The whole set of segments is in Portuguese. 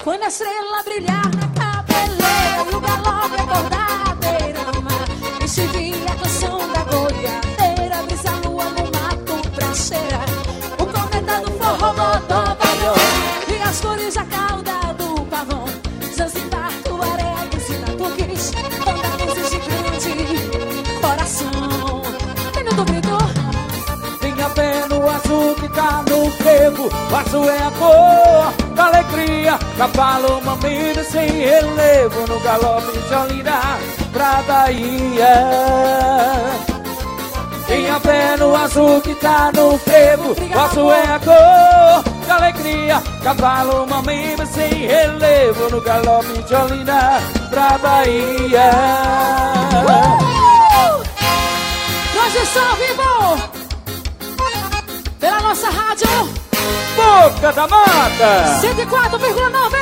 Quando a estrela brilhar na cabeleira e o galope acordar a beira-mar, e se vir a canção da goiadeira, brisa a lua no mato pra cheirar o cometa do forró bodobalhão e as cores da cauda do pavão. Zanzibar, Tuaré, Guisina, Tuquis, toda luzes de grande coração. Tem no duvido? Tem a pé no azul que tá no frevo. O azul é a cor da alegria. Cavalo, mamina sem relevo. No galope de Olinda pra Bahia. Tem a pé no azul que tá no frevo. O azul é a cor da alegria. Cavalo, mamina sem relevo. No galope de Olinda pra Bahia. Transmissão ao vivo pela nossa rádio Boca da Mata 104,9.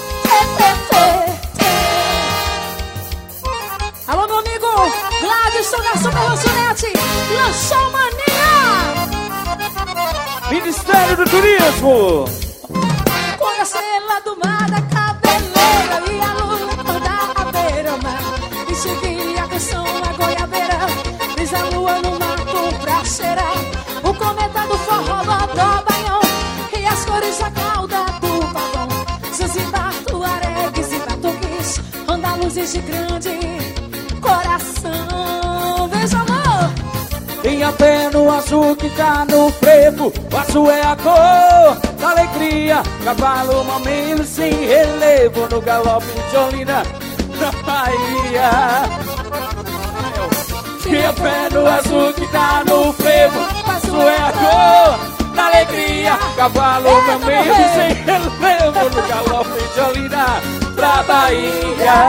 Alô, meu amigo Gladson da Super Lanchonete, lanchou mania. Ministério do Turismo. Quando a estrela do mar da cabeleira e a lua acordar a beira-mar, e se vir a canção na goiabeira, diz a lua no mato pra cheirar o cometa do forró bodobalhão e as cores da cauda do pavão. Zanzibar, Tuaré, Guisina, Tuquis, anda luzes de grande coração. Veja, amor. Tem a pé no azul que tá no frevo. O azul é a cor da alegria. Cavalo, mamilo sem relevo. No galope de Olinda pra Bahia. Tem a pé no azul que tá no frevo. O azul é a cor da alegria. Cavalo, mamilo sem relevo. No galope de Olinda pra Bahia.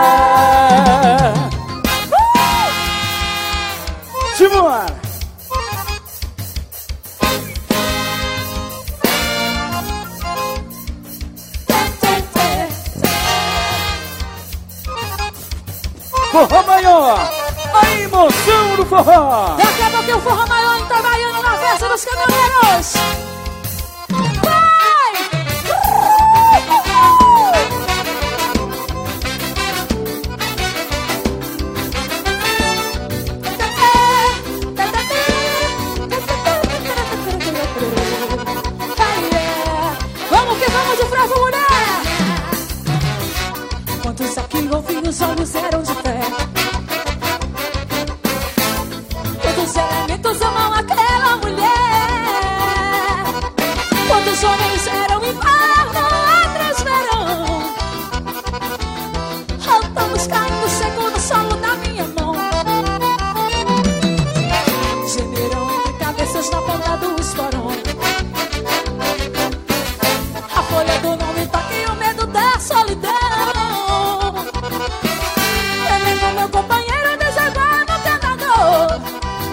Simbora! Forró maior, a emoção do forró. Daqui a pouco o forró maior em Itabaiana na festa dos caminhoneiros. Vai! Vamos que vamos de frase, mulher. Quantos aqui ouviram os olhos eram de fé? Quantos elementos amam aquela mulher? Quantos homens eram inverno, outros verão? Estamos caindo seco no solo da minha mão. Gemerão entre cabeças na ponta do esporão. A folha do nome toca e o medo da solidão. Tremendo meu companheiro desaguar no tentador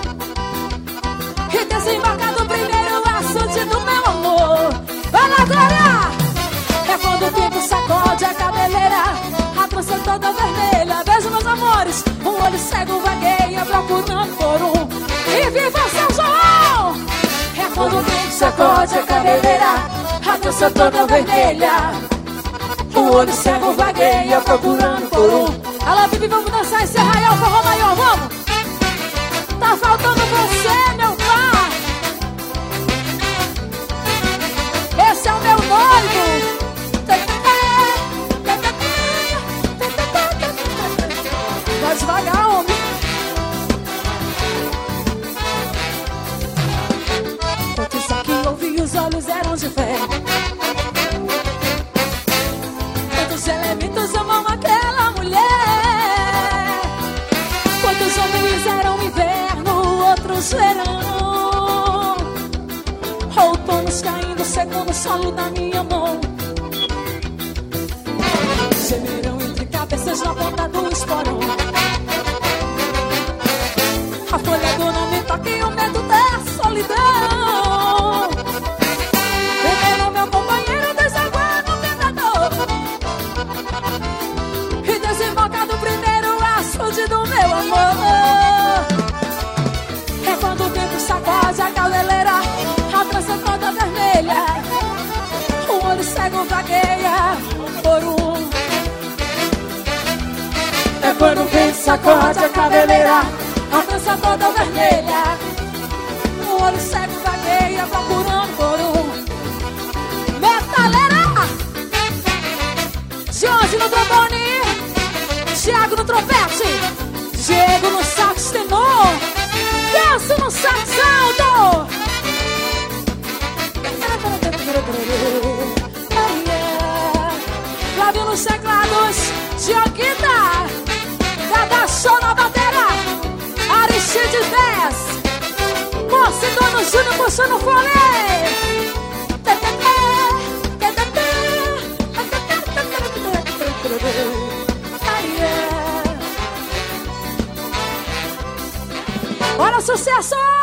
e desembarcar do primeiro açude do meu amor. Vai lá, Glória! É quando o vento sacode a cabeleira, a trança toda vermelha. Beijo, meus amores, um olho cego vagueia procurando por um. E viva São João! É quando o vento sacode a cabeleira, a trança toda vermelha. Um olho cego vagueia procurando por um. Alô, Bibi, vamos dançar esse arraial, forró maior, vamos! Tá faltando você, meu pai! Esse é o meu noivo! Vai devagar, homem! Quantos aqui ouvi os olhos eram de fé? Quantos elementos amam aquela mulher? Quantos homens eram inverno, outros verão? Outonos caindo seco no solo da minha mão. Gemerão entre cabeças na ponta do esporão. A folha do nome toca e o medo da solidão. Vivendo meu companheiro desaguar no tentador e desembocar do primeiro açude do meu amor. É quando o vento sacode a cabeleira, a trança toda vermelha. O olho cego vagueia por um quando o vento sacode a cabeleira, a trança toda vermelha, o olho cego vagueia procurando por um metaleira. Jorge no trombone, Thiago no trompete, Diego no sax tenor, Gelson no sax alto. Flávio nos teclados, Dioguita, Dada Show na bateria, Aristide 10, Mocidona Júnior puxando o fole. Bora, sucesso!